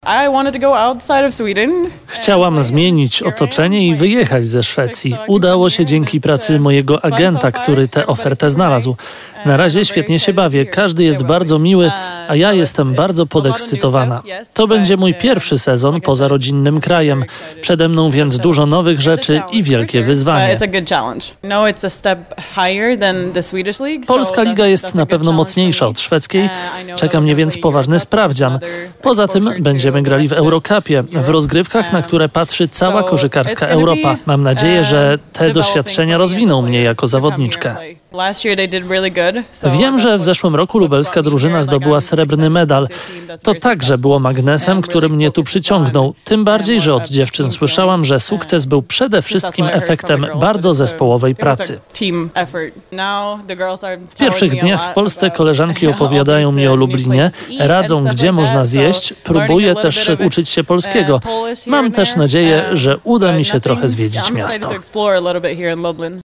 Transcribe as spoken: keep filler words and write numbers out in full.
Chciałam zmienić otoczenie i wyjechać ze Szwecji. Udało się dzięki pracy mojego agenta, który tę ofertę znalazł. Na razie świetnie się bawię, każdy jest bardzo miły, a ja jestem bardzo podekscytowana. To będzie mój pierwszy sezon poza rodzinnym krajem. Przede mną więc dużo nowych rzeczy i wielkie wyzwanie. Polska liga jest na pewno mocniejsza od szwedzkiej. Czeka mnie więc poważny sprawdzian. Poza tym będziemy grali w Eurocupie, w rozgrywkach, na które patrzy cała koszykarska Europa. Mam nadzieję, że te doświadczenia rozwiną mnie jako zawodniczkę. Wiem, że w zeszłym roku lubelska drużyna zdobyła srebrny medal. To także było magnesem, który mnie tu przyciągnął. Tym bardziej, że od dziewczyn słyszałam, że sukces był przede wszystkim efektem bardzo zespołowej pracy. W pierwszych dniach w Polsce koleżanki opowiadają mi o Lublinie, radzą, gdzie można zjeść, próbuję też uczyć się polskiego. Mam też nadzieję, że uda mi się trochę zwiedzić miasto.